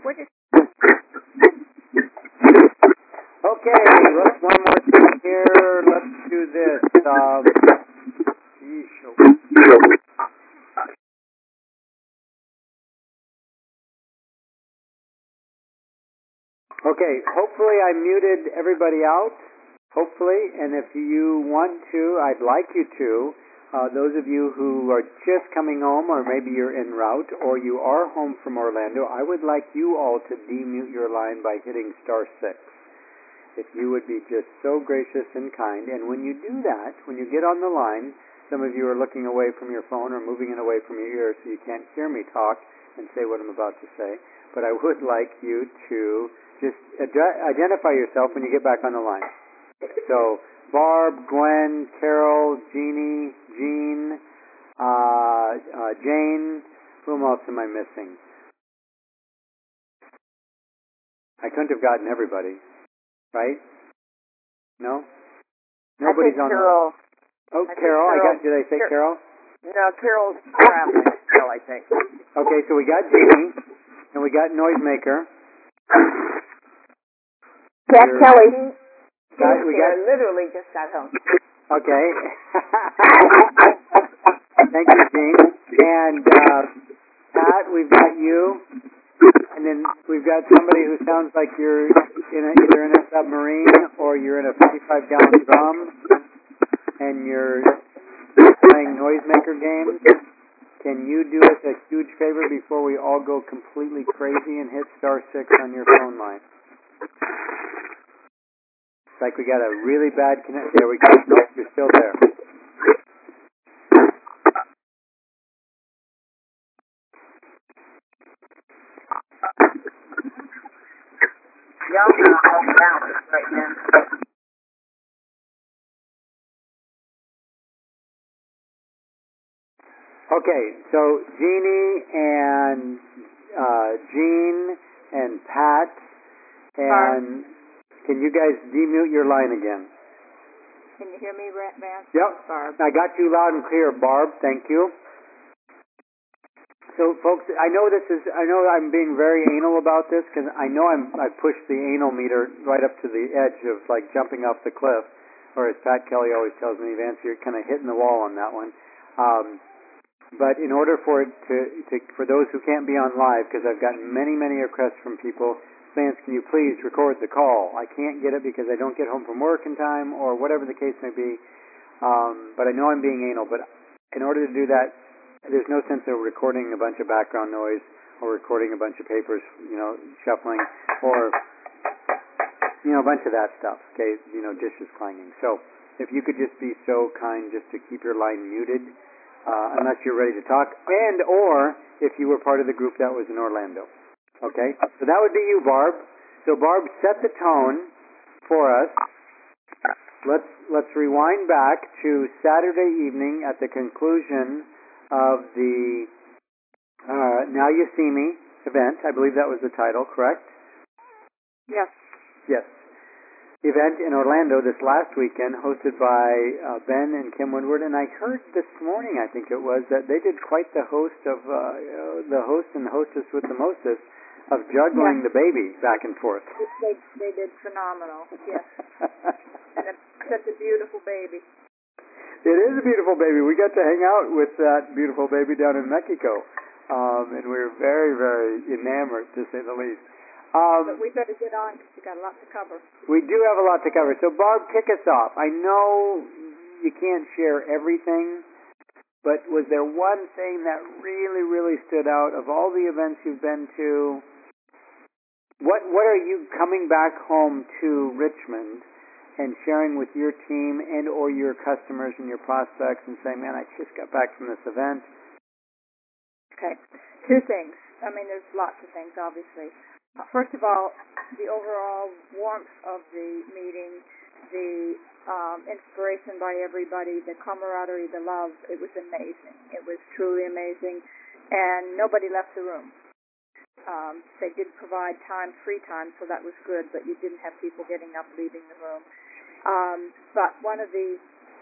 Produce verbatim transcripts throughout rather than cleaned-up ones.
What is... Okay, let's one more thing here. Let's do this. Um, okay, hopefully I muted everybody out. Hopefully, and if you want to, I'd like you to. Uh, those of you who are just coming home, or maybe you're en route, or you are home from Orlando, I would like you all to demute your line by hitting star six. If you would be just so gracious and kind. And when you do that, when you get on the line, some of you are looking away from your phone or moving it away from your ear so you can't hear me talk and say what I'm about to say. But I would like you to just ad- identify yourself when you get back on the line. So, Barb, Gwen, Carol, Jeannie, Jean, uh, uh, Jane, whom else am I missing? I couldn't have gotten everybody, right? No? Nobody's on Carol. the... Oh, I Carol. I got. Did I say Carol? No, Carol's traveling still, I think. Okay, so we got Jeannie, and we got Noisemaker. Jack Kelly. Got, we got, literally just got home. Okay. Thank you, Jean. And uh, Pat, we've got you. And then we've got somebody who sounds like you're in a, either in a submarine or you're in a fifty-five gallon drum and you're playing noisemaker games. Can you do us a huge favor before we all go completely crazy and hit star six on your phone line? It's like we got a really bad connection. There we go. Nope, you're still there. Y'all are all balanced right now. Okay, so Jeannie and uh, Jean and Pat and Barb. Can you guys demute your line again? Can you hear me, Vance? Yep. Barb. I got you loud and clear, Barb. Thank you. So, folks, I know this is. I know I'm being very anal about this because I know I'm. I pushed the anal meter right up to the edge of like jumping off the cliff, or as Pat Kelly always tells me, Vance, you're kind of hitting the wall on that one. Um, but in order for it to, to for those who can't be on live, because I've gotten many, many requests from people. Vance, can you please record the call? I can't get it because I don't get home from work in time or whatever the case may be. Um, but I know I'm being anal. But in order to do that, there's no sense of recording a bunch of background noise or recording a bunch of papers, you know, shuffling or, you know, a bunch of that stuff, okay, you know, dishes clanging. So if you could just be so kind just to keep your line muted uh, unless you're ready to talk and or if you were part of the group that was in Orlando. Okay, so that would be you, Barb. So Barb, set the tone for us. Let's let's rewind back to Saturday evening at the conclusion of the uh, Now You See Me event. I believe that was the title, correct? Yes. Yes. Event in Orlando this last weekend, hosted by uh, Ben and Kim Woodward. And I heard this morning, I think it was, that they did quite the host of uh, uh, the host and hostess with the mostest of juggling yes. the baby back and forth. They, they did phenomenal, yes. And it's such a beautiful baby. It is a beautiful baby. We got to hang out with that beautiful baby down in Mexico. Um, and we were very, very enamored, to say the least. Um, but we better get on because we've got a lot to cover. We do have a lot to cover. So, Barb, kick us off. I know you can't share everything, but was there one thing that really, really stood out of all the events you've been to? What What are you coming back home to Richmond and sharing with your team and or your customers and your prospects and saying, man, I just got back from this event? Okay. Two things. I mean, there's lots of things, obviously. Uh, first of all, the overall warmth of the meeting, the um, inspiration by everybody, the camaraderie, the love, it was amazing. It was truly amazing. And nobody left the room. Um, they did provide time, free time, so that was good, but you didn't have people getting up, leaving the room. Um, but one of the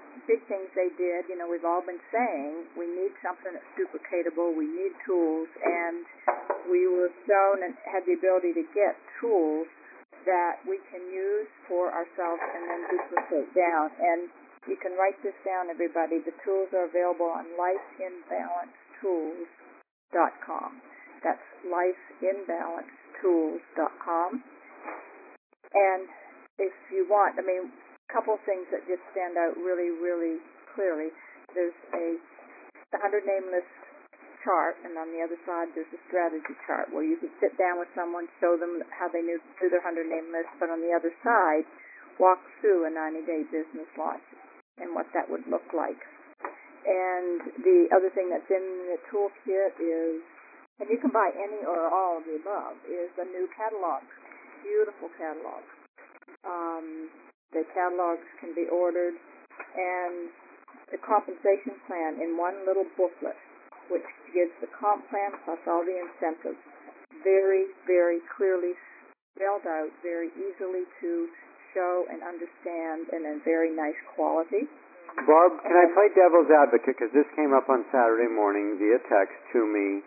big things they did, you know, we've all been saying we need something that's duplicatable, we need tools, and we were shown and had the ability to get tools that we can use for ourselves and then duplicate down. And you can write this down, everybody. The tools are available on life in balance tools dot com. That's life in balance tools dot com. And if you want, I mean, a couple of things that just stand out really, really clearly. There's a the one hundred name list chart, and on the other side there's a strategy chart where you can sit down with someone, show them how they do their one hundred name list, but on the other side, walk through a ninety day business launch and what that would look like. And the other thing that's in the toolkit is, and you can buy any or all of the above, is a new catalog. Beautiful catalog. Um, the catalogs can be ordered, and the compensation plan in one little booklet, which gives the comp plan plus all the incentives, very, very clearly spelled out, very easily to show and understand, and in very nice quality. Barb, can I play devil's advocate? Because this came up on Saturday morning via text to me.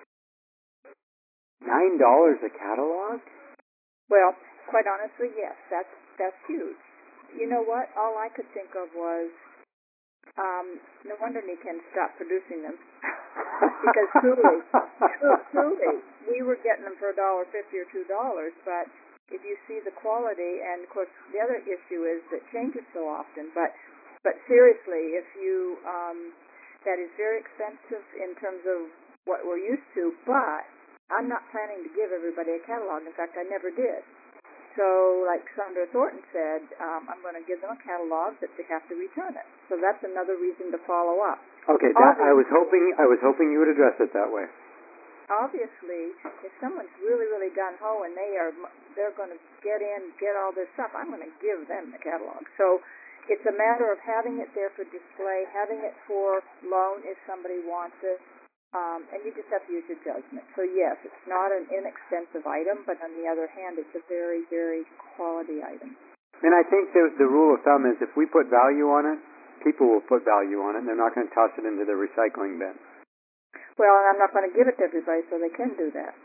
Nine dollars a catalog? Well, quite honestly, yes, that's that's huge. You know what? All I could think of was, um, no wonder Niken stopped producing them. Because truly, truly, we were getting them for a dollar fifty or two dollars. But if you see the quality, and of course the other issue is that it changes so often. But but seriously, if you um, that is very expensive in terms of what we're used to. But I'm not planning to give everybody a catalog. In fact, I never did. So, like Sandra Thornton said, um, I'm going to give them a catalog, but they have to return it. So that's another reason to follow up. Okay, that, I was hoping I was hoping you would address it that way. Obviously, if someone's really, really gun ho and they are they're going to get in, get all this stuff, I'm going to give them the catalog. So it's a matter of having it there for display, having it for loan if somebody wants it. Um, and you just have to use your judgment. So yes, it's not an inexpensive item, but on the other hand, it's a very, very quality item. And I think the the rule of thumb is if we put value on it, people will put value on it, and they're not going to toss it into the recycling bin. Well, and I'm not going to give it to everybody, so they can do that.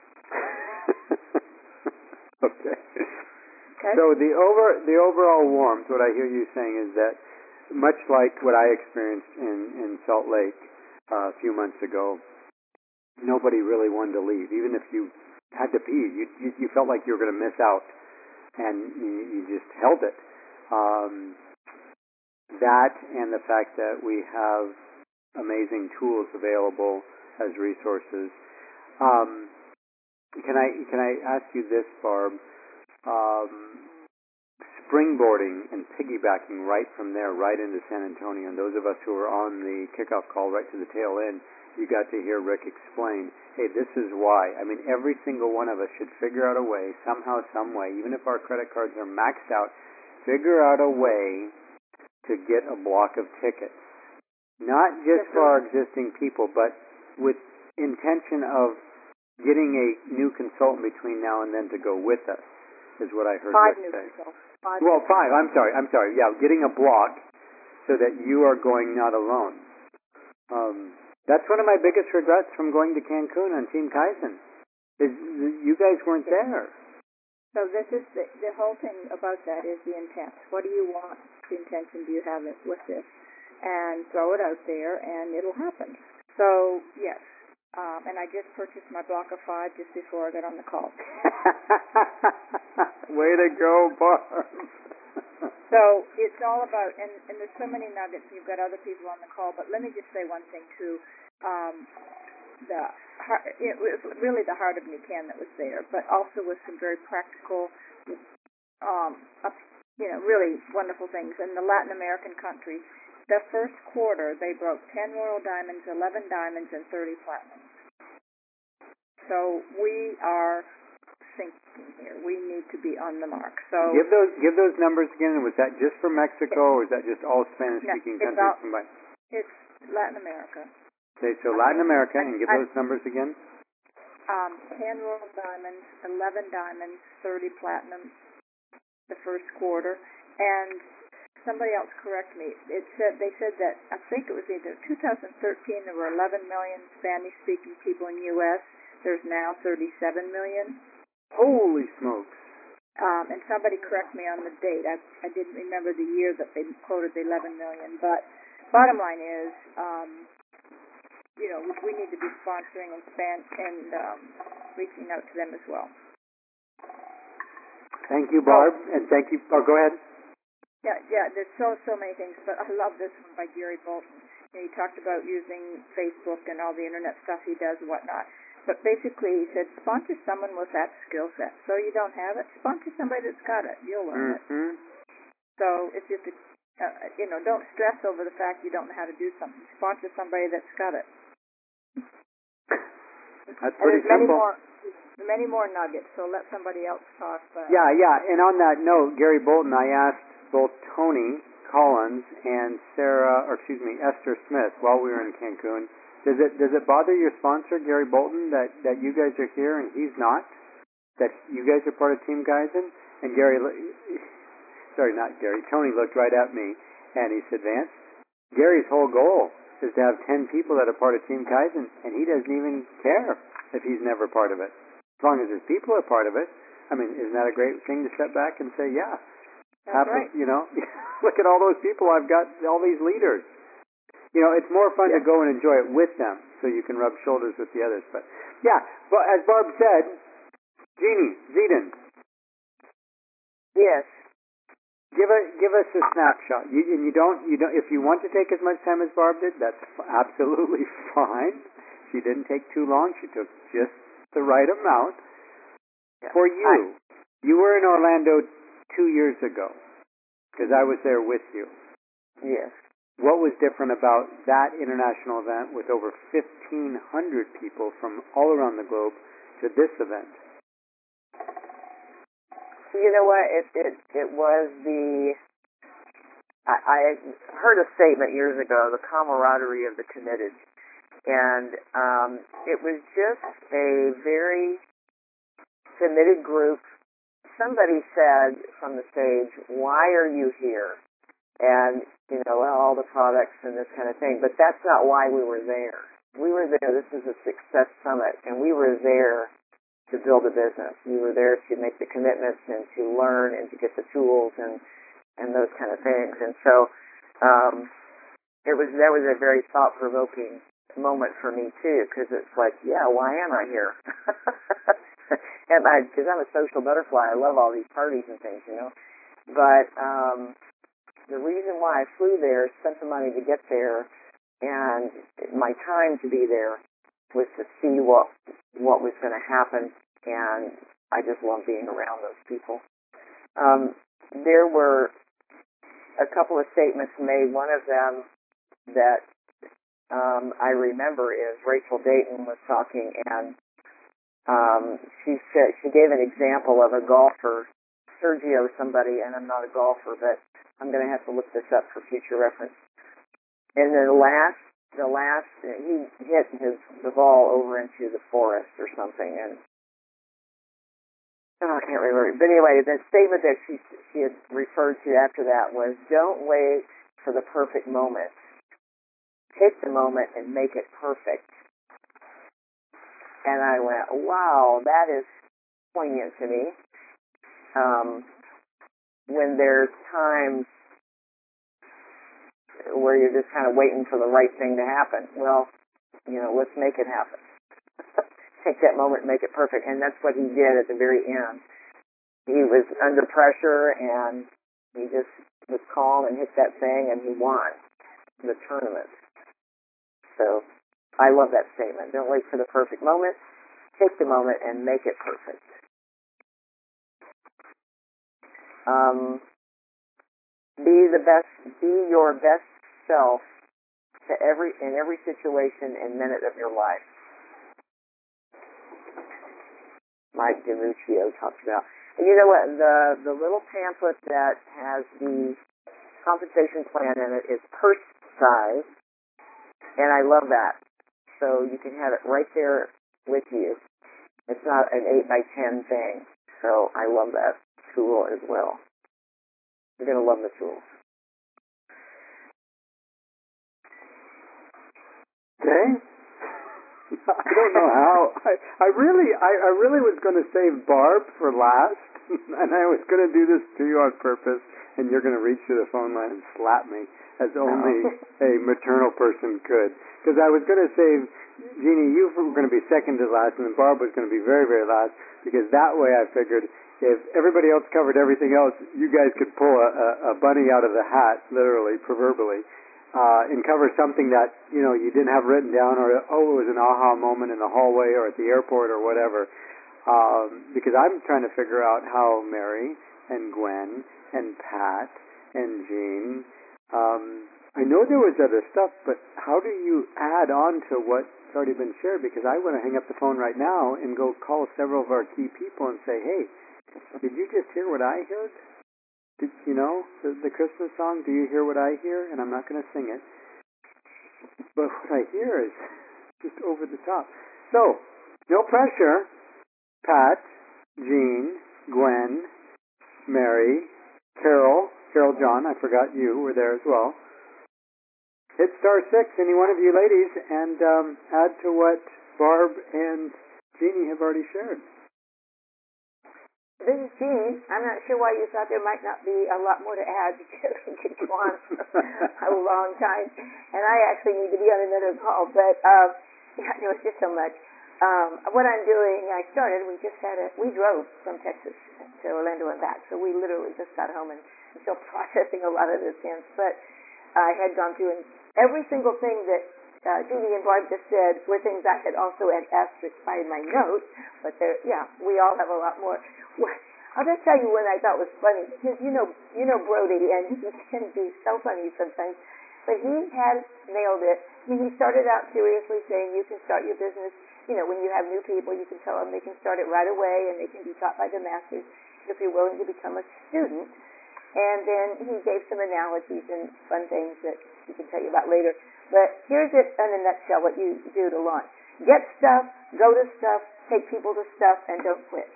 Okay. Okay. So the over the overall warmth, what I hear you saying is that much like what I experienced in in Salt Lake uh, a few months ago. Nobody really wanted to leave. Even if you had to pee, you you, you felt like you were going to miss out, and you, you just held it. Um, that and the fact that we have amazing tools available as resources. Um, can I can I ask you this, Barb? Um, springboarding and piggybacking right from there, right into San Antonio. And those of us who were on the kickoff call right to the tail end, you got to hear Rick explain, hey, this is why. I mean, every single one of us should figure out a way, somehow, some way, even if our credit cards are maxed out, figure out a way to get a block of tickets. Not just for our existing people, but with intention of getting a new consultant between now and then to go with us, is what I heard Five Rick new say. consultants. Five Well, five. I'm sorry. I'm sorry. Yeah, getting a block so that you are going not alone. Um, that's one of my biggest regrets from going to Cancun on Team Kaizen. Is you guys weren't there. So this is the, the whole thing about that is the intent. What do you want? The intention do you have it with this? And throw it out there, and it'll happen. So yes. Um, and I just purchased my block of five just before I got on the call. Way to go, Barb. So it's all about, and, and there's so many nuggets, and you've got other people on the call, but let me just say one thing, too. Um, the heart, it was really the heart of Niken that was there, but also with some very practical, um, up, you know, really wonderful things. In the Latin American countries, the first quarter, they broke ten royal diamonds, eleven diamonds, and thirty platinums. So we are sinking here. We need to be on the mark. So give those give those numbers again. Was that just for Mexico, or was that just all Spanish-speaking no, countries all, combined? It's Latin America. Okay, so Latin America, and give I, those numbers again. Um, ten royal diamonds, eleven diamonds, thirty platinums. The first quarter, and somebody else correct me. It said they said that I think it was either two thousand thirteen there were eleven million Spanish-speaking people in U S. There's now thirty-seven million. Holy smokes! Um, and somebody correct me on the date. I I didn't remember the year that they quoted the eleven million. But bottom line is, um, you know, we, we need to be sponsoring and span and um, reaching out to them as well. Thank you, Barb, oh. and thank you. Oh, go ahead. Yeah, yeah. There's so so many things, but I love this one by Gary Bolton. You know, he talked about using Facebook and all the internet stuff he does and whatnot. But basically, he said, sponsor someone with that skill set. So you don't have it, sponsor somebody that's got it. You'll learn mm-hmm. it. So it's just, a, uh, you know, don't stress over the fact you don't know how to do something. Sponsor somebody that's got it. That's pretty and there's simple. Many more, many more nuggets, so let somebody else talk. But yeah, yeah. And on that note, Gary Bolton, I asked both Tony Collins and Sarah, or excuse me, Esther Smith while we were in Cancun. Does it does it bother your sponsor, Gary Bolton, that, that you guys are here and he's not? That you guys are part of Team Kaizen? And Gary, sorry, not Gary, Tony looked right at me and he said, Vance, Gary's whole goal is to have ten people that are part of Team Kaizen, and he doesn't even care if he's never part of it. As long as his people are part of it. I mean, isn't that a great thing to step back and say, yeah, that's happen, right. You know, look at all those people I've got, all these leaders. You know, it's more fun yeah. to go and enjoy it with them so you can rub shoulders with the others. But, yeah, but as Barb said, Jeannie, Zeden. Yes. Give a, give us a snapshot. You, and you don't, you don't, if you want to take as much time as Barb did, that's absolutely fine. She didn't take too long. She took just the right amount. Yeah. For you, I, you were in Orlando two years ago because I was there with you. Yes. What was different about that international event with over fifteen hundred people from all around the globe to this event? You know what? It it, it was the. I, I heard a statement years ago, the camaraderie of the committed. And um, it was just a very committed group. Somebody said from the stage, why are you here? And, you know, well, all the products and this kind of thing. But that's not why we were there. We were there, this is a success summit, and we were there to build a business. We were there to make the commitments and to learn and to get the tools and, and those kind of things. And so um, it was that was a very thought-provoking moment for me, too, because it's like, yeah, why am I here? and I, because I'm a social butterfly. I love all these parties and things, you know. But um, the reason why I flew there, spent the money to get there, and my time to be there was to see what what was going to happen, and I just love being around those people. Um, there were a couple of statements made. One of them that um, I remember is Rachel Dayton was talking, and um, she said she gave an example of a golfer, Sergio somebody, and I'm not a golfer, but I'm going to have to look this up for future reference. And the last, the last, he hit his the ball over into the forest or something, and oh, I can't remember. But anyway, the statement that she she had referred to after that was, "Don't wait for the perfect moment. Take the moment and make it perfect." And I went, "Wow, that is poignant to me." Um, when there's times where you're just kind of waiting for the right thing to happen. Well, you know, let's make it happen. Take that moment and make it perfect. And that's what he did at the very end. He was under pressure, and he just was calm and hit that thing, and he won the tournament. So I love that statement. Don't wait for the perfect moment. Take the moment and make it perfect. Um, be the best, be your best self to every in every situation and minute of your life. Mike DiMuccio talks about. And you know what? The the little pamphlet that has the compensation plan in it is purse size, and I love that. So you can have it right there with you. It's not an eight by ten thing. So I love that tool as well. You're gonna love the tools. Okay. I don't know how. I, I really, I, I really was going to save Barb for last, and I was going to do this to you on purpose, and you're going to reach through the phone line and slap me, as only a maternal person could. Because I was going to save Jeannie, you were going to be second to last, and then Barb was going to be very, very last, because that way I figured if everybody else covered everything else, you guys could pull a, a, a bunny out of the hat, literally, proverbially. Uh, and cover something that, you know, you didn't have written down, or, oh, it was an aha moment in the hallway or at the airport or whatever. Um, because I'm trying to figure out how Mary and Gwen and Pat and Jean, um, I know there was other stuff, but how do you add on to what's already been shared? Because I want to hang up the phone right now and go call several of our key people and say, hey, did you just hear what I heard? Did, you know, the, the Christmas song, do you hear what I hear? And I'm not going to sing it. But what I hear is just over the top. So, no pressure. Pat, Jean, Gwen, Mary, Carol, Carol John, I forgot you were there as well. Hit star six, any one of you ladies, and um, add to what Barb and Jeannie have already shared. This is Jeannie. I'm not sure why you thought there might not be a lot more to add because we could go on a long time. And I actually need to be on another call, but uh, yeah, there was just so much. Um, what I'm doing, I started, we just had a, we drove from Texas to Orlando and back, so we literally just got home and I'm still processing a lot of this in. But I had gone through and every single thing that Uh, Jeannie and Barb just said were things I had also had asterisked by my notes, but there, yeah, we all have a lot more. I'll just tell you one I thought was funny, because you know, you know Brody, and he can be so funny sometimes, but he has nailed it. I mean, he started out seriously saying you can start your business, you know, when you have new people, you can tell them they can start it right away, and they can be taught by the masters if you're willing to become a student. And then he gave some analogies and fun things that he can tell you about later. But here's it in a nutshell what you do to launch. Get stuff, go to stuff, take people to stuff, and don't quit.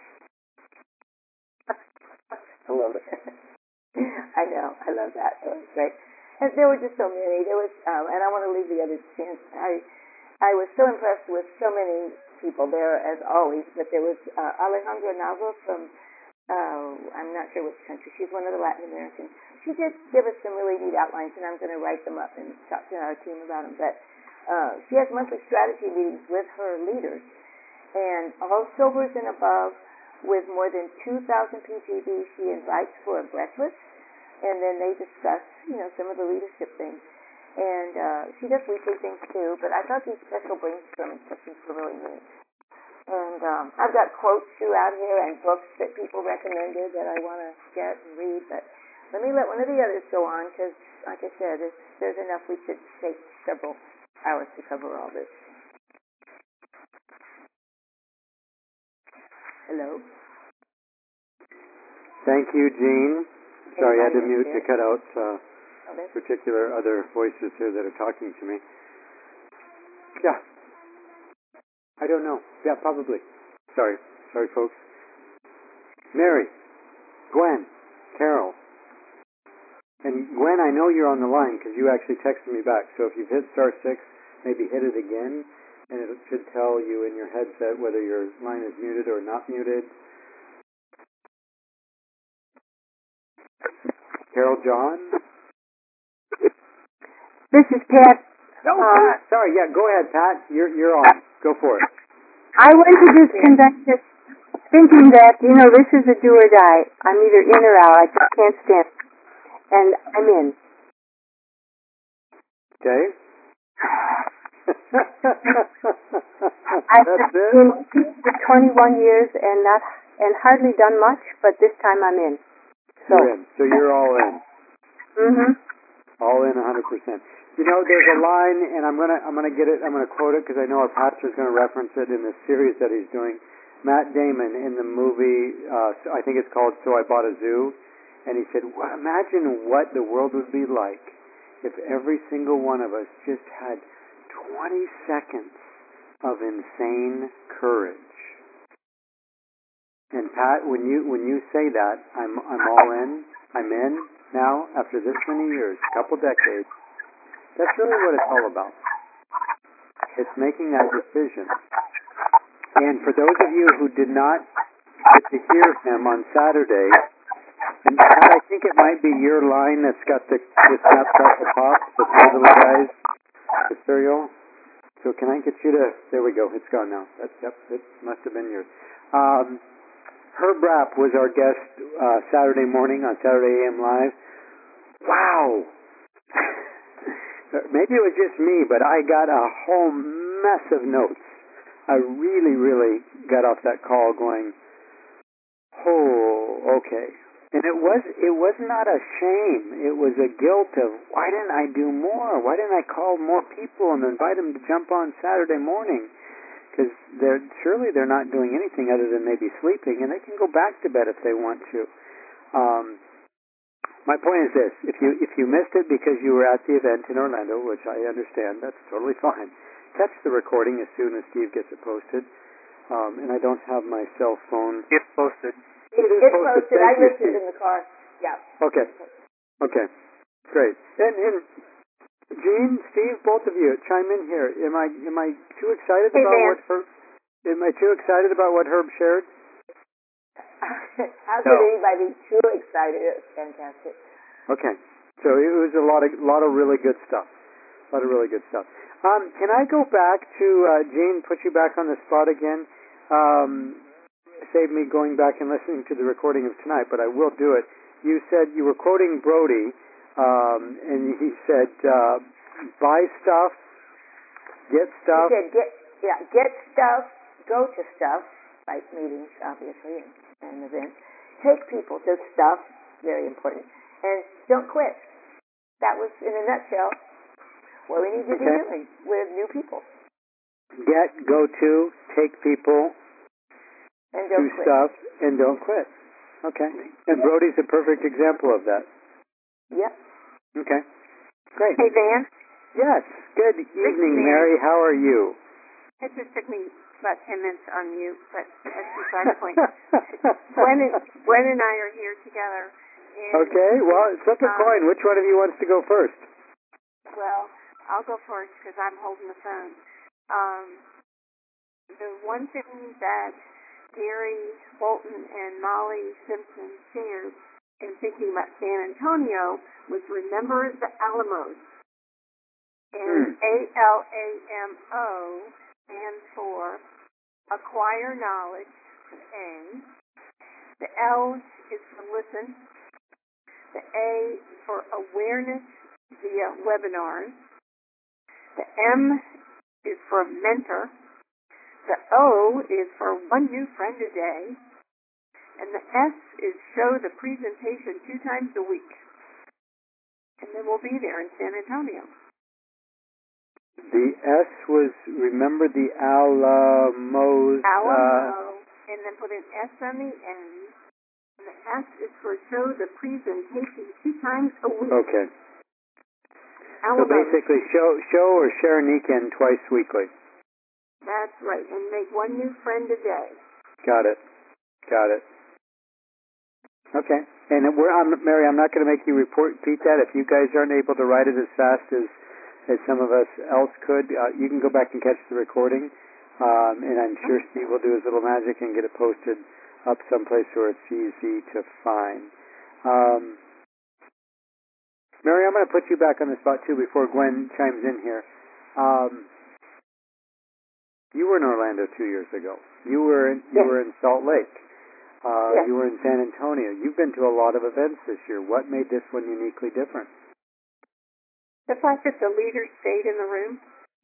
I love it. I know, I love that. That was great. And there were just so many. There was, um, and I want to leave the other chance. I, I was so impressed with so many people there, as always. But there was uh, Alejandra Nava from, uh, I'm not sure which country. She's one of the Latin Americans. She did give us some really neat outlines, and I'm going to write them up and talk to our team about them. But uh, she has monthly strategy meetings with her leaders, and all sobers and above, with more than two thousand P G Bs, she invites for a breakfast, and then they discuss, you know, some of the leadership things. And uh, she does weekly things too, but I thought these special brainstorming sessions were really neat. And um, I've got quotes throughout here and books that people recommended that I want to get and read, but let me let one of the others go on, because, like I said, there's, there's enough. We could take several hours to cover all this. Hello? Thank you, Jean. Sorry, I had to mute there? to cut out uh, Oh, that's particular other voices here that are talking to me. Yeah. I don't know. Yeah, probably. Sorry. Sorry, folks. Mary, Gwen, Carol. And Gwen, I know you're on the line because you actually texted me back. So if you've hit star six, maybe hit it again, and it should tell you in your headset whether your line is muted or not muted. Carol John? This is Pat. No, um, Pat. Sorry, yeah, go ahead, Pat. You're you're on. Go for it. I went to this convention thinking that, you know, this is a do or die. I'm either in or out. I just can't stand it. And I'm in. Okay. I've That's it? been for twenty-one years and not and hardly done much, but this time I'm in. So, You're in. So you're all in. Mm-hmm. All in one hundred percent. You know, there's a line, and I'm gonna I'm gonna get it. I'm gonna quote it because I know our pastor's gonna reference it in the series that he's doing. Matt Damon in the movie, uh, I think it's called So I Bought a Zoo, and he said, well, imagine what the world would be like if every single one of us just had twenty seconds of insane courage. And Pat, when you when you say that, I'm I'm all in. I'm in now after this many years, couple decades. That's really what it's all about. It's making that decision. And for those of you who did not get to hear him on Saturday, and Pat, I think it might be your line that's got the, the snapshot that pops, the three little guys, the serial. So can I get you to, there we go, it's gone now. That's, yep, it must have been yours. Um, Herb Rapp was our guest uh, Saturday morning on Saturday A M Live. Wow! Maybe it was just me, but I got a whole mess of notes. I really, really got off that call going, oh, okay. And it was it was not a shame. It was a guilt of, why didn't I do more? Why didn't I call more people and invite them to jump on Saturday morning? Because they're surely they're not doing anything other than maybe sleeping, and they can go back to bed if they want to. Um, my point is this: if you if you missed it because you were at the event in Orlando, which I understand, that's totally fine. Catch the recording as soon as Steve gets it posted. Um, and I don't have my cell phone. It's posted. It, It is it's posted. posted. Thank I you, listened Steve. in the car. Yeah. Okay. Okay. Great. And, and Gene, Steve, both of you, chime in here. Am I am I too excited Hey, about Van. what Herb? Am I too excited about what Herb shared? How No. could anybody be too excited? It was fantastic. Okay. So it was a lot of lot of really good stuff. A lot of really good stuff. Um, can I go back to uh, Gene? Put you back on the spot again. Um, save me going back and listening to the recording of tonight, but I will do it. You said you were quoting Brody, um, and he said, uh, "Buy stuff, get stuff." He said, get, yeah, get stuff, go to stuff, like meetings, obviously, and, and events. Take people to stuff, very important, and don't quit. That was, in a nutshell, what we need to be Okay. doing with new people. Get, go to, take people, And do don't quit. stuff, and don't quit. Okay. And Brody's a perfect example of that. Yep. Okay. Great. Hey, Van. Yes. Good evening, Mary. Mary. How are you? It just took me about ten minutes on mute, but that's beside the point. Gwen and, Gwen and I are here together. And, Okay. Well, flip a um, coin. Which one of you wants to go first? Well, I'll go first because I'm holding the phone. Um, the one thing that Gary Bolton and Molly Simpson shared in thinking about San Antonio was remember the Alamos. And Hmm. A L A M O stands for acquire knowledge, A. The L is for listen. The A is for awareness via webinars. The M is for mentor. The O is for one new friend a day. And the S is show the presentation two times a week. And then we'll be there in San Antonio. The S was, remember the Alamos. Alamo. And then put an S on the end. And the S is for show the presentation two times a week. Uh, okay. So Alamo. basically, show show or share Niken twice weekly. That's right. And make one new friend a day. Got it. Got it. Okay. And we're, I'm, Mary, I'm not going to make you report, repeat that. If you guys aren't able to write it as fast as, as some of us else could, uh, you can go back and catch the recording. Um, and I'm sure Steve will do his little magic and get it posted up someplace where it's easy to find. Um, Mary, I'm going to put you back on the spot, too, before Gwen chimes in here. Um, you were in Orlando two years ago. You were in, you Yes. were in Salt Lake. Uh, Yes. You were in San Antonio. You've been to a lot of events this year. What made this one uniquely different? The fact that the leaders stayed in the room.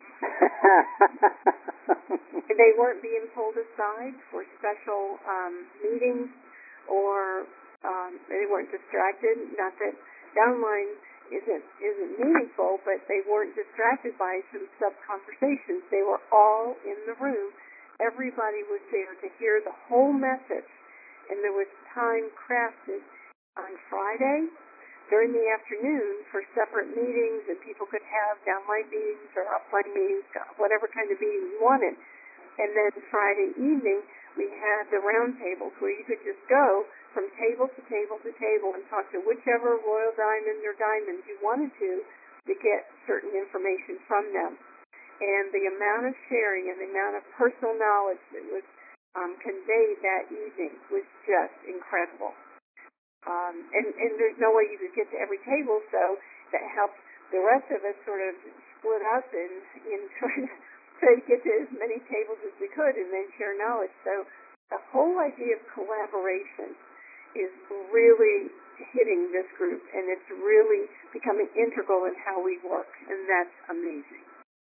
They weren't being pulled aside for special um, meetings, or um, they weren't distracted. Not that downline isn't isn't meaningful, but they weren't distracted by some sub conversations. They were all in the room. Everybody was there to hear the whole message, and there was time crafted on Friday during the afternoon for separate meetings, and people could have downline meetings or upline meetings, whatever kind of meeting you wanted. And then Friday evening, we had the round tables where you could just go from table to table to table and talk to whichever Royal Diamond or Diamond you wanted to to get certain information from them. and the amount of sharing and the amount of personal knowledge that was um, conveyed that evening was just incredible. Um, and, and there's no way you could get to every table, so that helped the rest of us sort of split up and in trying to try to get to as many tables as we could and then share knowledge. So the whole idea of collaboration is really hitting this group, and it's really becoming integral in how we work, and that's amazing.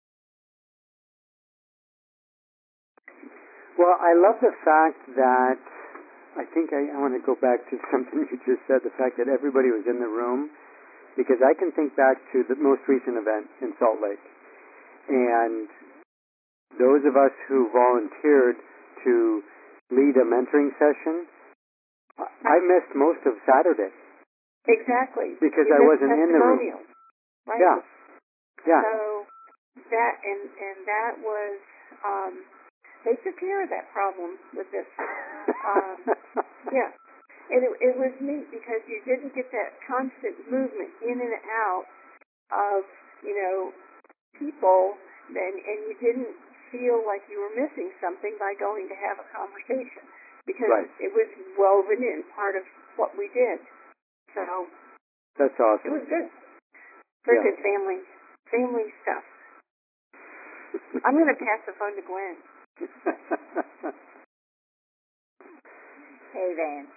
Well, I love the fact that, I think I, I want to go back to something you just said, the fact that everybody was in the room, because I can think back to the most recent event in Salt Lake, and those of us who volunteered to lead a mentoring session, I missed most of Saturday. Exactly. Because You I wasn't in the room. Right? Yeah. Yeah. So that, and, and that was, um, they took care of that problem with this. Um, yeah. And it, it was neat because you didn't get that constant movement in and out of, you know, people, and, and you didn't feel like you were missing something by going to have a conversation because right. it was woven in, part of what we did. So that's awesome. It was good. Very yeah. good family, family stuff. I'm going to pass the phone to Gwen. Hey, Vance.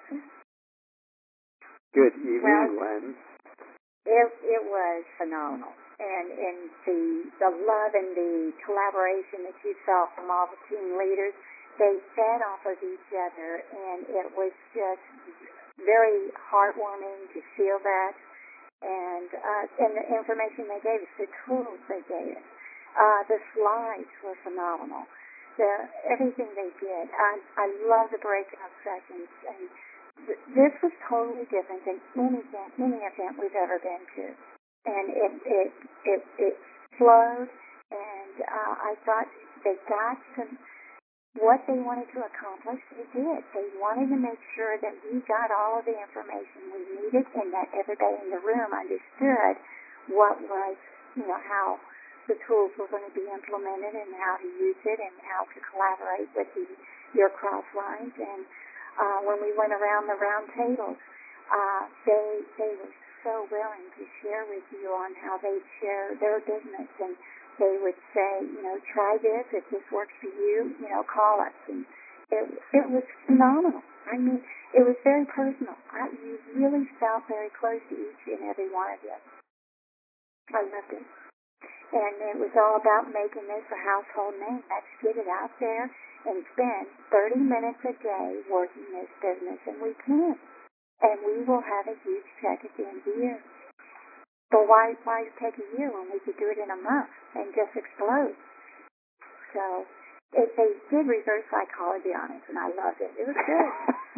Good evening, well, Gwen. It it was phenomenal, and and the the love and the collaboration that you saw from all the team leaders, they fed off of each other, and it was just very heartwarming to feel that, and uh, and the information they gave us, the tools they gave us, uh, the slides were phenomenal. The, everything they did. I, I love the breakout sessions, and th- this was totally different than any event, any event we've ever been to. And it it it, it flowed, and uh, I thought they got some what they wanted to accomplish. They did. They wanted to make sure that we got all of the information we needed, and that everybody in the room understood what was, you know, how the tools were going to be implemented and how to use it and how to collaborate with the, your cross lines. And uh, when we went around the round tables, uh, they they were so willing to share with you on how they share their business, and they would say, you know, try this. If this works for you, you know, call us. And it it was phenomenal. I mean, it was very personal. I, you really felt very close to each and every one of you. I loved it. And it was all about making this a household name. Let's get it out there and spend thirty minutes a day working this business, and we can. And we will have a huge check at the end of the year. But why, why take a year when we could do it in a month and just explode? So it, they did reverse psychology on us, and I loved it. It was good.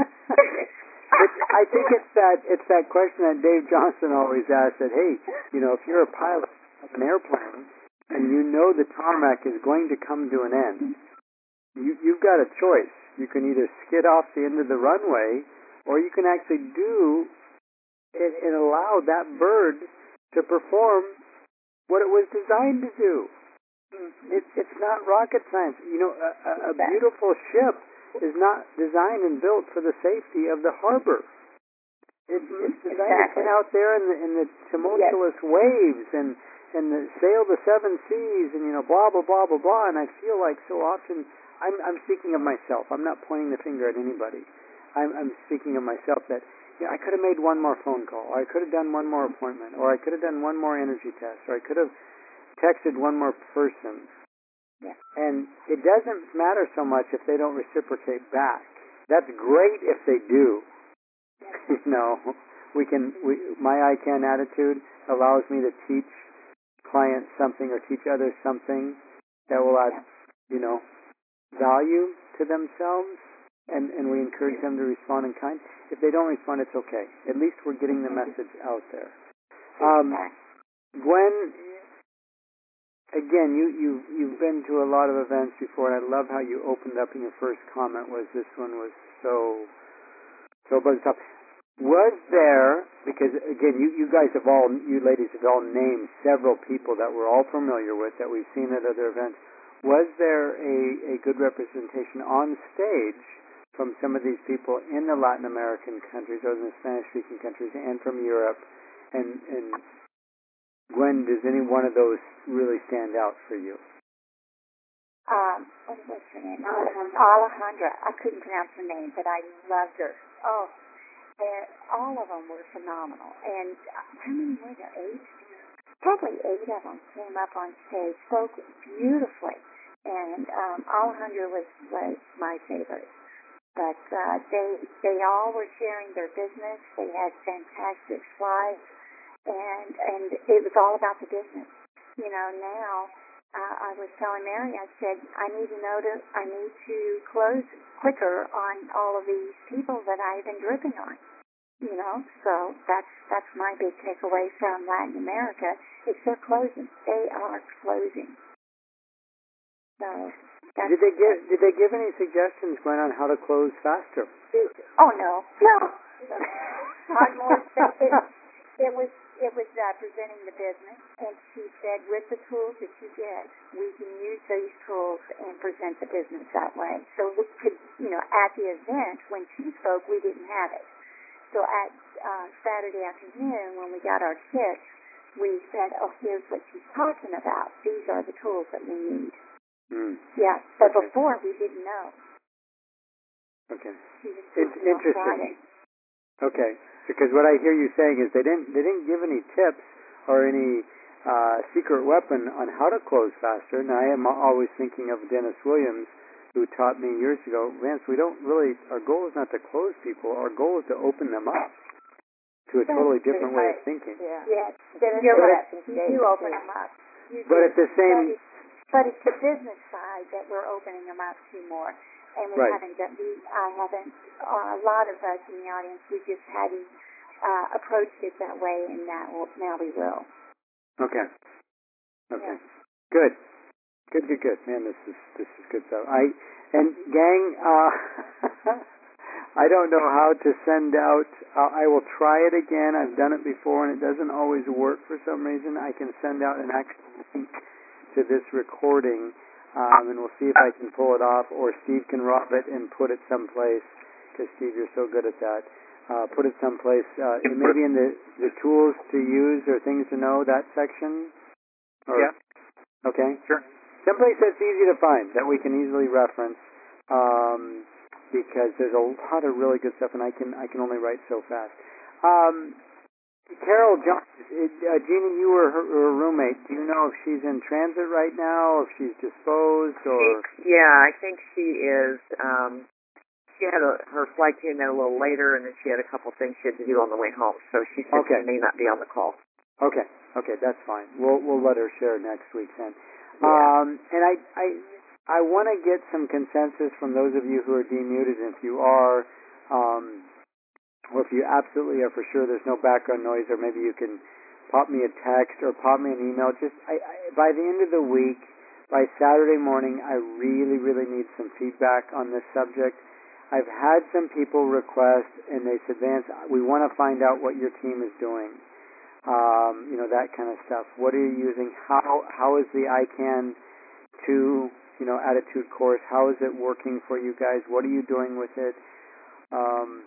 It's, I think it's that it's that question that Dave Johnson always asks, that, hey, you know, if you're a pilot of an airplane and you know the tarmac is going to come to an end, you, you've got a choice. You can either skid off the end of the runway, or you can actually do it and allow that bird to perform what it was designed to do. It's it's not rocket science. You know, a, a beautiful ship is not designed and built for the safety of the harbor. It's, it's designed exactly. to get out there in the in the tumultuous yes. waves and and the, sail the seven seas and you know blah blah blah blah blah. And I feel like so often I'm I'm speaking of myself. I'm not pointing the finger at anybody. I'm I'm speaking of myself that you know, I could have made one more phone call, or I could have done one more appointment, or I could have done one more energy test, or I could have texted one more person. Yeah. And it doesn't matter so much if they don't reciprocate back. That's great if they do. Yeah. You know, we can. We, my I CAN attitude allows me to teach clients something or teach others something that will add, yeah. you know, value to themselves, and, and we encourage them to respond in kind. If they don't respond, it's okay. At least we're getting the message out there. Um, Gwen, again, you, you, you've been to a lot of events before, and I love how you opened up in your first comment was this one was so, so buzzed up. Was there, because again, you, you guys have all, you ladies have all named several people that we're all familiar with that we've seen at other events. Was there a, a good representation on stage from some of these people in the Latin American countries or in the Spanish-speaking countries and from Europe? And, and Gwen, does any one of those really stand out for you? Um, what was her name? Alejandra. I couldn't pronounce her name, but I loved her. Oh, they're, all of them were phenomenal. And uh, how many were there? Eight? Probably eight of them came up on stage, spoke beautifully. And um, Alejandra was, was my favorite. But uh, they they all were sharing their business. They had fantastic slides, and and it was all about the business. You know, now uh, I was telling Mary, I said I need to know to I need to close quicker on all of these people that I've been dripping on. You know, so that's that's my big takeaway from Latin America. Is they're closing. They are closing. So. That's, did they give Did they give any suggestions, Gwen, on how to close faster? Oh no, no. On more, it, it was it was uh, presenting the business, and she said, with the tools that you get, we can use these tools and present the business that way. So we could, you know, at the event when she spoke, we didn't have it. So at uh, Saturday afternoon, when we got our kits, we said, oh, here's what she's talking about. These are the tools that we need. Mm. Yeah, but Okay. before we didn't know. Okay. She was It's speaking on interesting. Friday. Okay, because what I hear you saying is they didn't they didn't give any tips or any uh, secret weapon on how to close faster. And I am always thinking of Dennis Williams, who taught me years ago, Vance, we don't really, our goal is not to close people. Our goal is to open them up to a totally different way of thinking. Yeah. Yes, Dennis you're did right. that from You stage, do open too. them up. You But do. at the same, But it's, but it's the business side that we're opening them up to more, and we Right. haven't done. We I haven't. Uh, a lot of us in the audience, we just hadn't uh, approached it that way, and now now we will. okay, okay, Yeah. good, good, good, good. Man, this is this is good stuff. I and gang, uh, I don't know how to send out. Uh, I will try it again. I've done it before, and it doesn't always work for some reason. I can send out an actual link to this recording, um, and we'll see if I can pull it off, or Steve can rob it and put it someplace, because Steve, you're so good at that. Uh, put it someplace, uh, maybe in the, the tools to use or things to know, that section? Or, yeah. Okay. Sure. Someplace that's easy to find, that we can easily reference, um, because there's a lot of really good stuff, and I can I can only write so fast. Um, Carol Jones, uh, Jeannie, you were her, her roommate. Do you know if she's in transit right now, if she's disposed, or? She, yeah, I think she is. Um, she had a, her flight came in a little later, and then she had a couple things she had to do on the way home. So she said Okay. she may not be on the call. Okay, okay, that's fine. We'll we'll let her share next week then. Yeah. Um, and I I I want to get some consensus from those of you who are demuted. And if you are, um, or if you absolutely are for sure there's no background noise, or maybe you can pop me a text or pop me an email. Just I, I, by the end of the week, by Saturday morning, I really really need some feedback on this subject. I've had some people request, and they said, Vance, we want to find out what your team is doing. Um, you know, that kind of stuff. What are you using? How how is the I CAN two, you know, attitude course? How is it working for you guys? What are you doing with it? Um,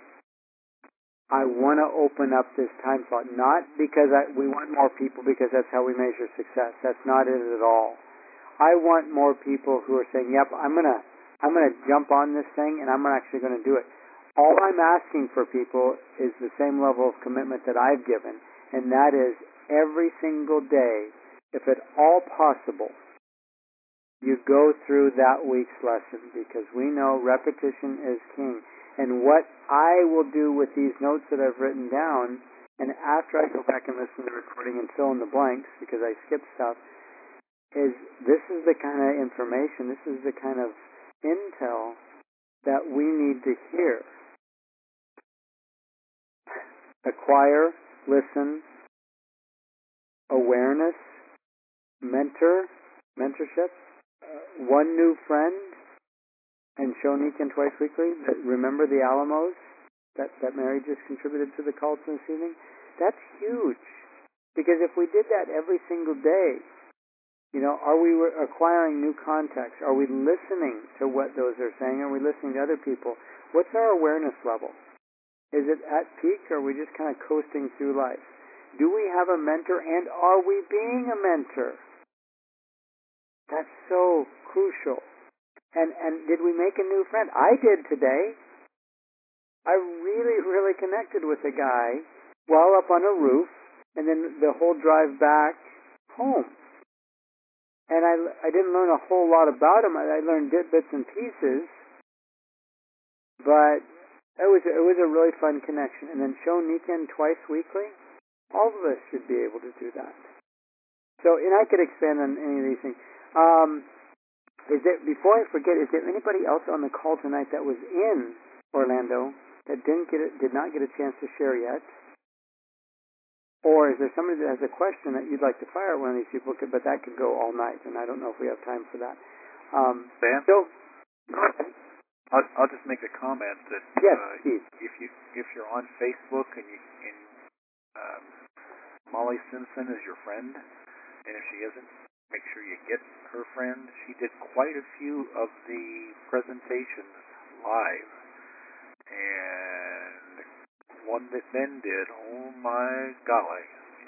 I want to open up this time slot, not because I, we want more people, because that's how we measure success. That's not it at all. I want more people who are saying, "Yep, I'm gonna I'm gonna jump on this thing, and I'm actually going to do it." All I'm asking for people is the same level of commitment that I've given. And that is every single day, if at all possible, you go through that week's lesson, because we know repetition is king. And what I will do with these notes that I've written down, and after I go back and listen to the recording and fill in the blanks, because I skip stuff, is this is the kind of information, this is the kind of intel that we need to hear. Acquire, listen, awareness, mentor, mentorship, uh, one new friend, and show Nikan twice weekly. Remember the Alamos. that, that Mary just contributed to the call this evening, that's huge. Because if we did that every single day, you know, are we re- acquiring new context? Are we listening to what those are saying? Are we listening to other people? What's our awareness level? Is it at peak, or are we just kind of coasting through life? Do we have a mentor, and are we being a mentor? That's so crucial. And and did we make a new friend? I did today. I really, really connected with a guy while up on a roof, and then the whole drive back home. And I, I didn't learn a whole lot about him. I, I learned bits and pieces, but it was it was a really fun connection. And then show Niken twice weekly. All of us should be able to do that. So, and I could expand on any of these things. Um, is there, before I forget, is there anybody else on the call tonight that was in Orlando that didn't get it, did not get a chance to share yet? Or is there somebody that has a question that you'd like to fire at one of these people? But that could go all night, and I don't know if we have time for that. Um, Dan? So, I'll, I'll just make a comment that yes, uh, please. if you if you're on Facebook and you and um, Molly Simpson is your friend, and if she isn't, make sure you get her friend. She did quite a few of the presentations live, and one that Ben did, oh my golly.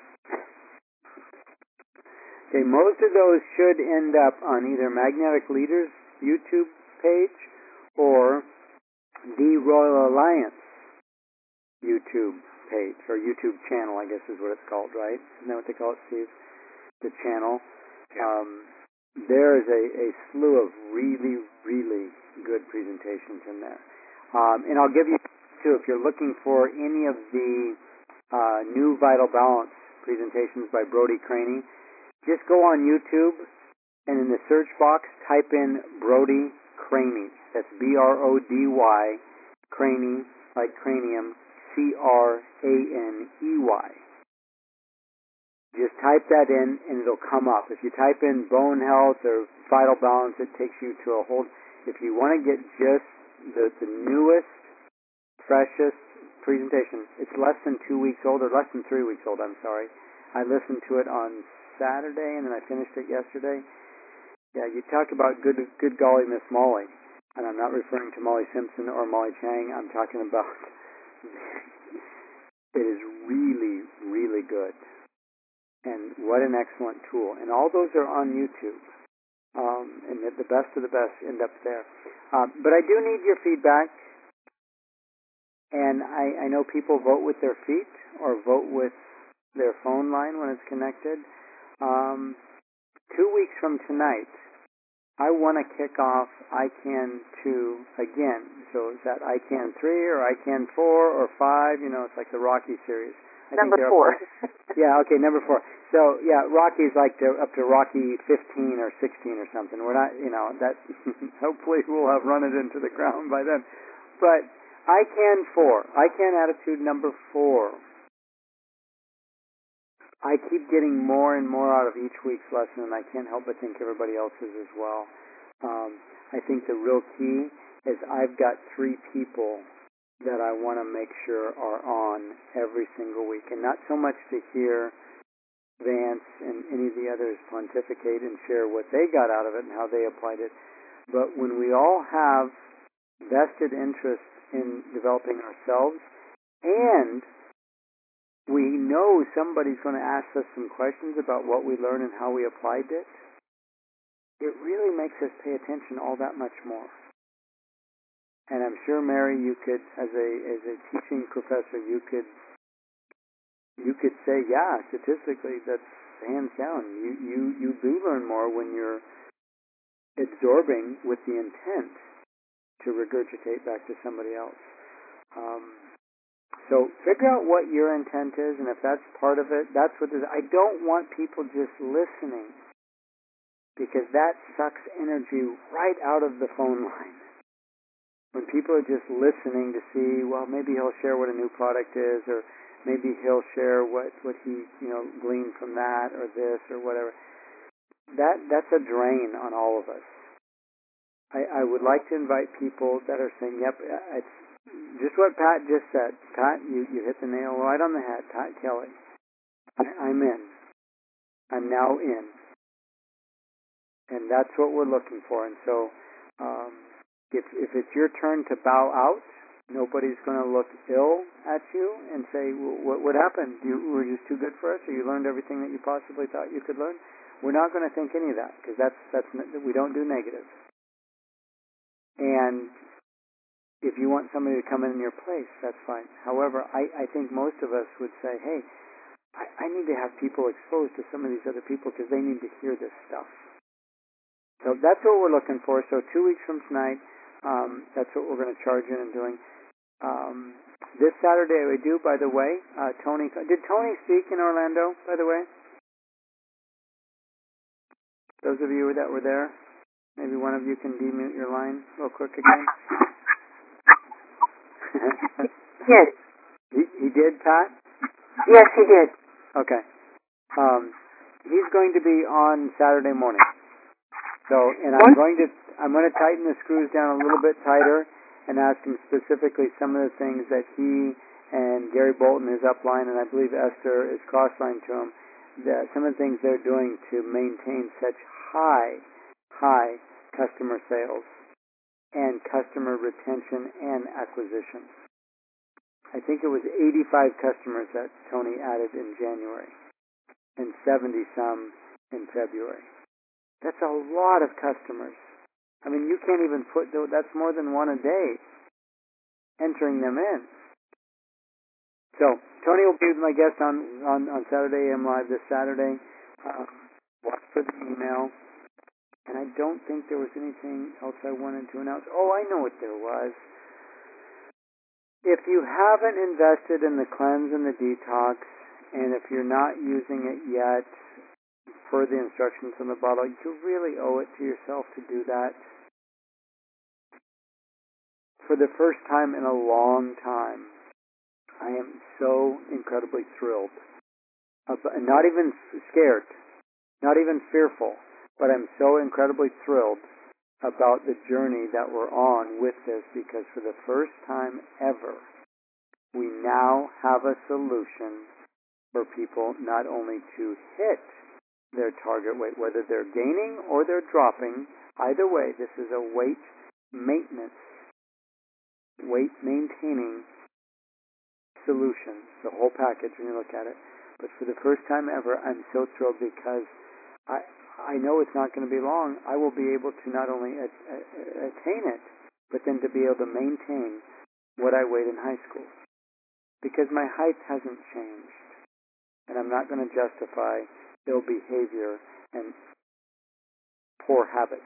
Okay, most of those should end up on either Magnetic Leaders YouTube page or the Royal Alliance YouTube page, or YouTube channel, I guess is what it's called, right? Isn't that what they call it, Steve? The channel. Yeah. Um, there is a, a slew of really, really good presentations in there. Um, and I'll give you, too, if you're looking for any of the uh, new Vital Balance presentations by Brody Craney, just go on YouTube and in the search box type in Brody Craney. That's B R O D Y, Craney, like cranium, C R A N E Y. Just type that in and it'll come up. If you type in bone health or vital balance, it takes you to a whole... If you want to get just the, the newest, freshest presentation, it's less than two weeks old, or less than three weeks old, I'm sorry. I listened to it on Saturday and then I finished it yesterday. Yeah, you talk about good, good golly, Miss Molly. And I'm not referring to Molly Simpson or Molly Chang. I'm talking about... It is really, really good. And what an excellent tool. And all those are on YouTube. Um, and the, the best of the best end up there. Uh, but I do need your feedback. And I, I know people vote with their feet or vote with their phone line when it's connected. Um, two weeks from tonight, I want to kick off I CAN two again. So is that I CAN three or I CAN four or five? You know, it's like the Rocky series. I Number think four. Yeah, okay, number four. So, yeah, Rocky's like to, up to Rocky fifteen or sixteen or something. We're not, you know, that, hopefully we'll have run it into the ground by then. But I CAN four, I CAN attitude number four. I keep getting more and more out of each week's lesson, and I can't help but think everybody else is as well. Um, I think the real key is I've got three people that I want to make sure are on every single week, and not so much to hear Vance and any of the others pontificate and share what they got out of it and how they applied it, but when we all have vested interest in developing ourselves, and we know somebody's going to ask us some questions about what we learned and how we applied it, it really makes us pay attention all that much more. And I'm sure, Mary, you could, as a as a teaching professor, you could you could say, yeah, statistically, that's hands down. You you you do learn more when you're absorbing with the intent to regurgitate back to somebody else. Um, so figure out what your intent is, and if that's part of it, that's what it is. I don't want people just listening, because that sucks energy right out of the phone line. When people are just listening to see, well, maybe he'll share what a new product is, or maybe he'll share what, what he, you know, gleaned from that, or this, or whatever. That that's a drain on all of us. I, I would like to invite people that are saying, yep, it's, just what Pat just said. Pat, you, you hit the nail right on the head. Pat Kelly. I, I'm in. I'm now in. And that's what we're looking for. And so, um, if, if it's your turn to bow out, nobody's going to look ill at you and say, what, what happened? You were just too good for us, or you learned everything that you possibly thought you could learn? We're not going to think any of that, because that's, that's, we don't do negative. And if you want somebody to come in your place, that's fine. However, I, I think most of us would say, hey, I, I need to have people exposed to some of these other people because they need to hear this stuff. So that's what we're looking for. So two weeks from tonight, um, that's what we're going to charge in and doing. Um, this Saturday we do, by the way, uh, Tony, did Tony speak in Orlando, by the way? Those of you that were there, maybe one of you can demute your line real quick again. Yes. He, he did, Pat? Yes, he did. Okay. Um, he's going to be on Saturday morning. So, and I'm going to I'm going to tighten the screws down a little bit tighter and ask him specifically some of the things that he and Gary Bolton, his upline, and I believe Esther is cross-line to him, that some of the things they're doing to maintain such high, high customer sales and customer retention and acquisition. I think it was eighty-five customers that Tony added in January and seventy some in February. That's a lot of customers. I mean, you can't even put, that's more than one a day, entering them in. So, Tony will be my guest on, on, on Saturday A M Live this Saturday. Uh, watch for the email. And I don't think there was anything else I wanted to announce. Oh, I know what there was. If you haven't invested in the cleanse and the detox, and if you're not using it yet, per the instructions on the bottle, you really owe it to yourself to do that. For the first time in a long time, I am so incredibly thrilled. About, not even scared, not even fearful, but I'm so incredibly thrilled about the journey that we're on with this, because for the first time ever, we now have a solution for people not only to hit their target weight, whether they're gaining or they're dropping. Either way, this is a weight maintenance, weight maintaining solution, the whole package when you look at it. But for the first time ever, I'm so thrilled because I I know it's not going to be long. I will be able to not only a, a, attain it, but then to be able to maintain what I weighed in high school. Because my height hasn't changed. And I'm not going to justify ill behavior and poor habits.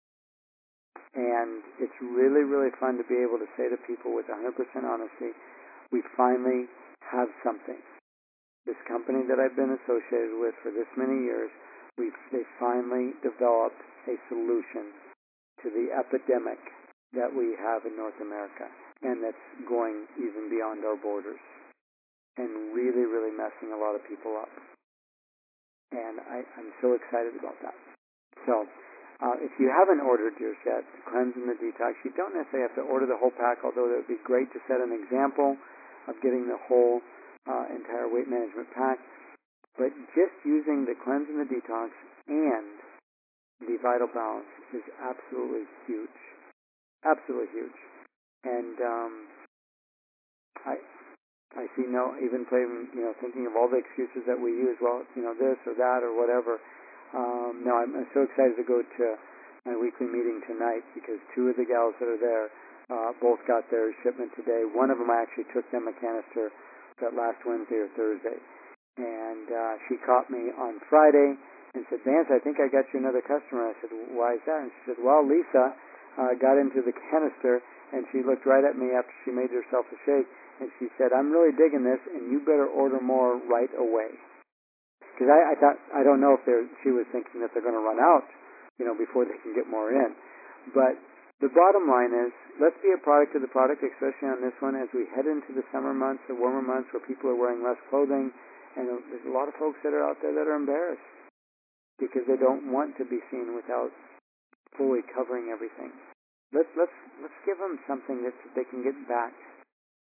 And it's really, really fun to be able to say to people with one hundred percent honesty, we finally have something. This company that I've been associated with for this many years, we've they finally developed a solution to the epidemic that we have in North America, and that's going even beyond our borders, and really, really messing a lot of people up. And I, I'm so excited about that. So, uh, if you haven't ordered yours yet, the cleanse and the detox, you don't necessarily have to order the whole pack, although it would be great to set an example of getting the whole uh, entire weight management pack. But just using the cleanse and the detox and the vital balance is absolutely huge. Absolutely huge. And um, I I see no, even playing, you know, thinking of all the excuses that we use, well, you know, this or that or whatever. Um, no, I'm, I'm so excited to go to my weekly meeting tonight because two of the gals that are there uh, both got their shipment today. One of them, I actually took them a canister that last Wednesday or Thursday. And uh, she caught me on Friday and said, Vance, I think I got you another customer. I said, why is that? And she said, well, Lisa uh, got into the canister and she looked right at me after she made herself a shake. And she said, I'm really digging this, and you better order more right away. Because I, I thought, I don't know if they're, she was thinking that they're going to run out, you know, before they can get more in. But the bottom line is, let's be a product of the product, especially on this one, as we head into the summer months, the warmer months, where people are wearing less clothing, and there's a lot of folks that are out there that are embarrassed because they don't want to be seen without fully covering everything. Let's let's let's give them something that they can get back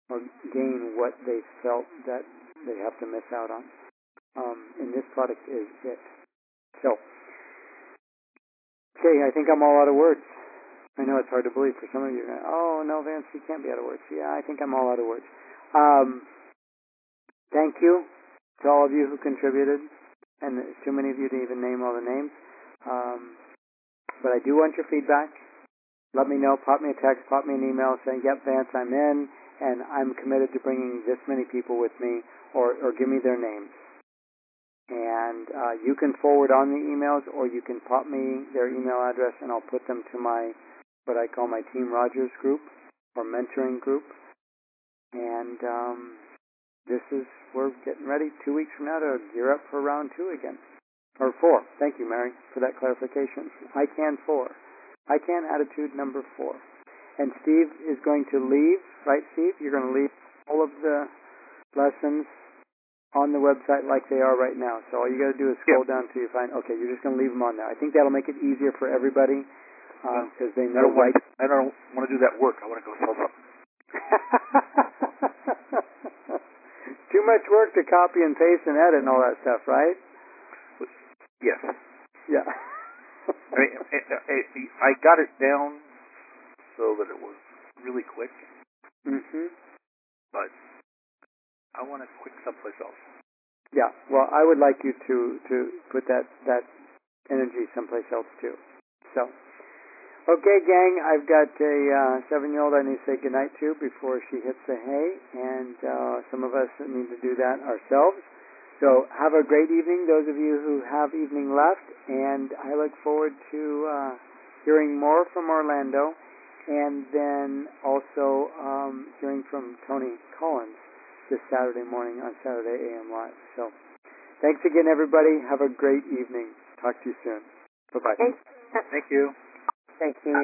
or gain what they felt that they have to miss out on. Um, and this product is it. So, okay, I think I'm all out of words. I know it's hard to believe for some of you. Oh, no, Vance, you can't be out of words. Yeah, I think I'm all out of words. Um, thank you to all of you who contributed. And there's too many of you to even name all the names. Um, but I do want your feedback. Let me know. Pop me a text, pop me an email saying, yep, Vance, I'm in, and I'm committed to bringing this many people with me, or, or give me their names. And uh, you can forward on the emails, or you can pop me their email address, and I'll put them to my, what I call my Team Rogers group, or mentoring group. And um, this is, we're getting ready two weeks from now to gear up for round two again. Or four. Thank you, Mary, for that clarification. I can four. I can attitude number four. And Steve is going to leave, right, Steve? You're going to leave all of the lessons on the website like they are right now. So all you got to do is scroll yeah. down till you find, okay, you're just going to leave them on there. I think that'll make it easier for everybody because uh, they know. I don't, right. want, I don't want to do that work. I want to go sell something. Too much work to copy and paste and edit and all that stuff, right? Yes. Yeah. I mean, I got it down so that it was really quick. Mm-hmm. But I want it quick someplace else. Yeah. Well, I would like you to to put that that energy someplace else too. So, okay, gang. I've got a uh, seven-year-old I need to say goodnight to before she hits the hay, and uh, some of us need to do that ourselves. So have a great evening, those of you who have evening left, and I look forward to uh, hearing more from Orlando, and then also um, hearing from Tony Collins this Saturday morning on Saturday A M Live. So thanks again, everybody. Have a great evening. Talk to you soon. Bye-bye. Thank, Thank you. Thank you.